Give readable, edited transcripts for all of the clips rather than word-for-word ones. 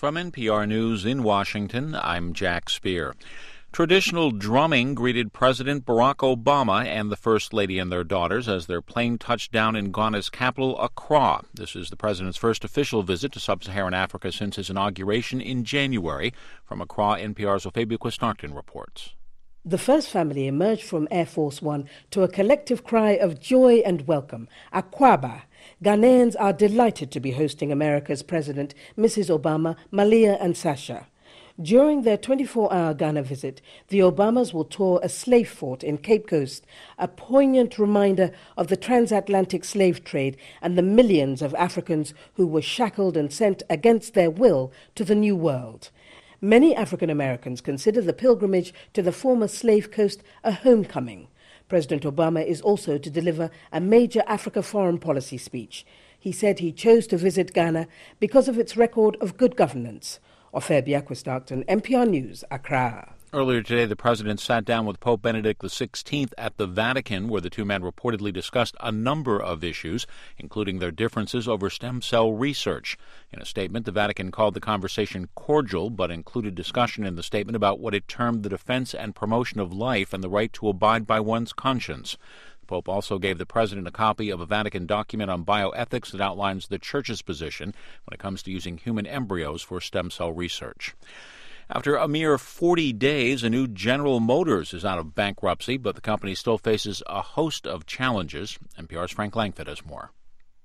From NPR News in Washington, I'm Jack Speer. Traditional drumming greeted President Barack Obama and the First Lady and their daughters as their plane touched down in Ghana's capital, Accra. This is the president's first official visit to sub-Saharan Africa since his inauguration in January. From Accra, NPR's Ophelia Quistarton reports. The first family emerged from Air Force One to a collective cry of joy and welcome. Akwaba. Ghanaians are delighted to be hosting America's President, Mrs. Obama, Malia and Sasha. During their 24-hour Ghana visit, the Obamas will tour a slave fort in Cape Coast, a poignant reminder of the transatlantic slave trade and the millions of Africans who were shackled and sent against their will to the New World. Many African Americans consider the pilgrimage to the former slave coast a homecoming. President Obama is also to deliver a major Africa foreign policy speech. He said he chose to visit Ghana because of its record of good governance. Ophelia Quistarton, NPR News, Accra. Earlier today, the president sat down with Pope Benedict XVI at the Vatican, where the two men reportedly discussed a number of issues, including their differences over stem cell research. In a statement, the Vatican called the conversation cordial, but included discussion in the statement about what it termed the defense and promotion of life and the right to abide by one's conscience. The Pope also gave the president a copy of a Vatican document on bioethics that outlines the Church's position when it comes to using human embryos for stem cell research. After a mere 40 days, a new General Motors is out of bankruptcy, but the company still faces a host of challenges. NPR's Frank Langford has more.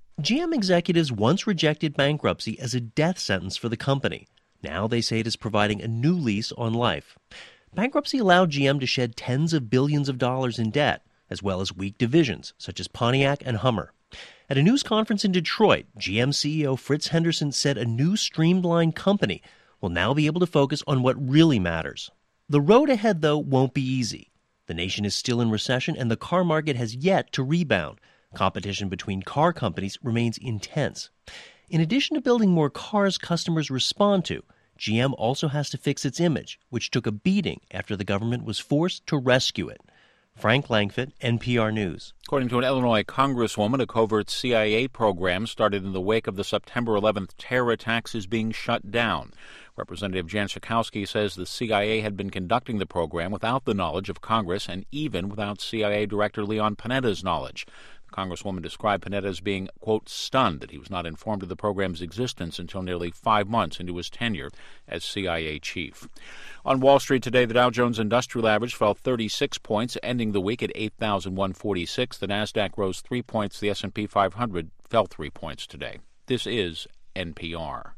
GM executives once rejected bankruptcy as a death sentence for the company. Now they say it is providing a new lease on life. Bankruptcy allowed GM to shed tens of billions of dollars in debt, as well as weak divisions, such as Pontiac and Hummer. At a news conference in Detroit, GM CEO Fritz Henderson said a new streamlined company will now be able to focus on what really matters. The road ahead, though, won't be easy. The nation is still in recession, and the car market has yet to rebound. Competition between car companies remains intense. In addition to building more cars customers respond to, GM also has to fix its image, which took a beating after the government was forced to rescue it. Frank Langford, NPR News. According to an Illinois congresswoman, a covert CIA program started in the wake of the September 11th terror attacks is being shut down. Representative Jan Schakowsky says the CIA had been conducting the program without the knowledge of Congress and even without CIA Director Leon Panetta's knowledge. The congresswoman described Panetta as being, quote, stunned that he was not informed of the program's existence until nearly 5 months into his tenure as CIA chief. On Wall Street today, the Dow Jones Industrial Average fell 36 points, ending the week at 8,146. The Nasdaq rose 3 points. The S&P 500 fell 3 points today. This is NPR.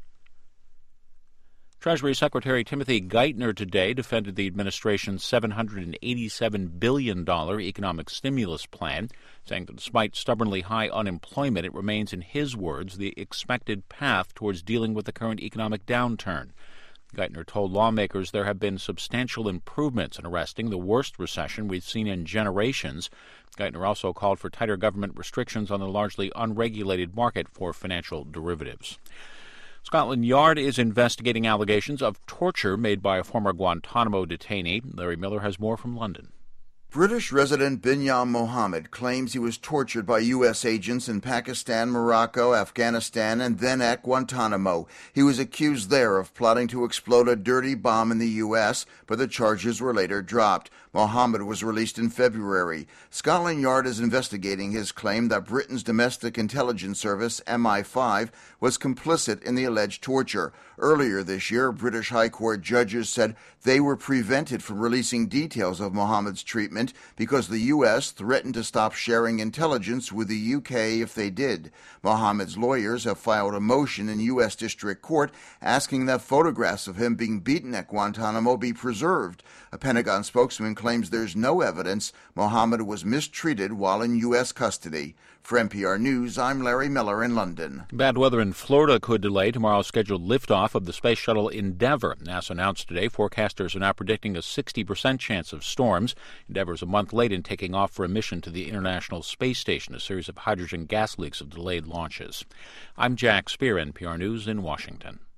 Treasury Secretary Timothy Geithner today defended the administration's $787 billion economic stimulus plan, saying that despite stubbornly high unemployment, it remains, in his words, the expected path towards dealing with the current economic downturn. Geithner told lawmakers there have been substantial improvements in arresting the worst recession we've seen in generations. Geithner also called for tighter government restrictions on the largely unregulated market for financial derivatives. Scotland Yard is investigating allegations of torture made by a former Guantanamo detainee. Larry Miller has more from London. British resident Binyam Mohammed claims he was tortured by U.S. agents in Pakistan, Morocco, Afghanistan, and then at Guantanamo. He was accused there of plotting to explode a dirty bomb in the U.S., but the charges were later dropped. Mohammed was released in February. Scotland Yard is investigating his claim that Britain's domestic intelligence service, MI5, was complicit in the alleged torture. Earlier this year, British High Court judges said they were prevented from releasing details of Mohammed's treatment because the U.S. threatened to stop sharing intelligence with the U.K. if they did. Mohammed's lawyers have filed a motion in U.S. District Court asking that photographs of him being beaten at Guantanamo be preserved. A Pentagon spokesman claims there's no evidence Mohammed was mistreated while in U.S. custody. For NPR News, I'm Larry Miller in London. Bad weather in Florida could delay tomorrow's scheduled liftoff of the Space Shuttle Endeavour. NASA announced today forecasters are now predicting a 60% chance of storms. Endeavour is a month late in taking off for a mission to the International Space Station. A series of hydrogen gas leaks have delayed launches. I'm Jack Speer, NPR News in Washington.